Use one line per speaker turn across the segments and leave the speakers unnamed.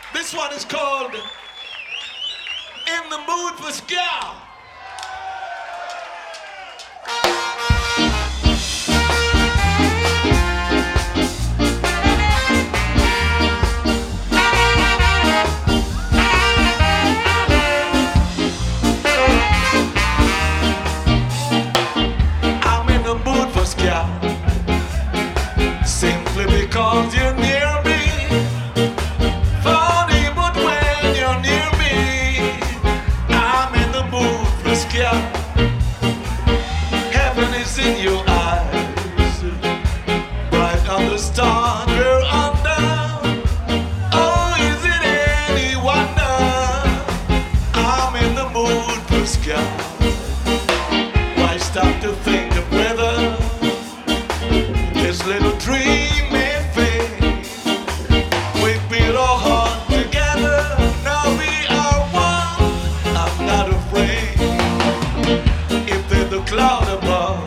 This one is called In the Mood for Ska. I'm in the mood for ska, simply because you're near me. Funny, but when you're near me, I'm in the mood for ska. Heaven is in your eyes, bright on the stars we're under. Oh, is it any wonder? I'm in the mood for ska. Why stop to think of whether this little dream may fade? We build our heart together, now we are one. I'm not afraid if there's a cloud above.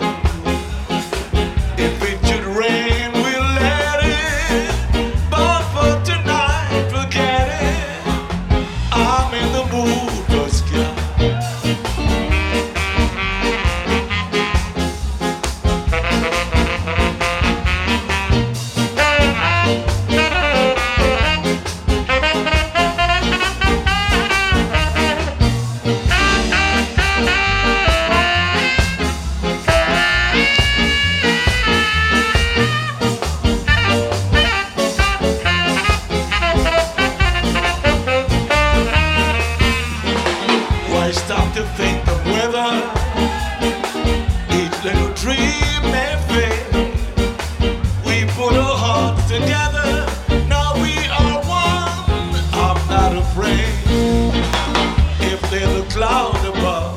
If it should rain, we'll let it. But for tonight, forget it. I'm in the mood for ska. Why stop to think of whether each little dream may fade? We put our hearts together, now we are one. I'm not afraid if there's a cloud above.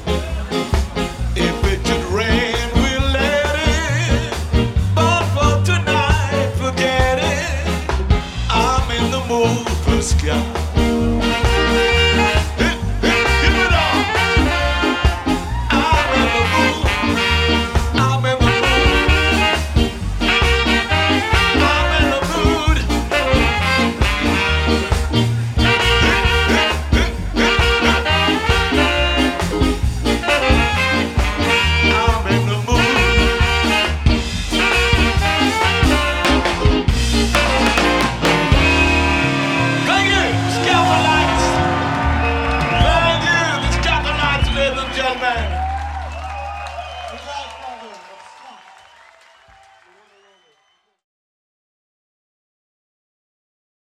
If it should rain, we'll let it. But for tonight, forget it. I'm in the mood for ska.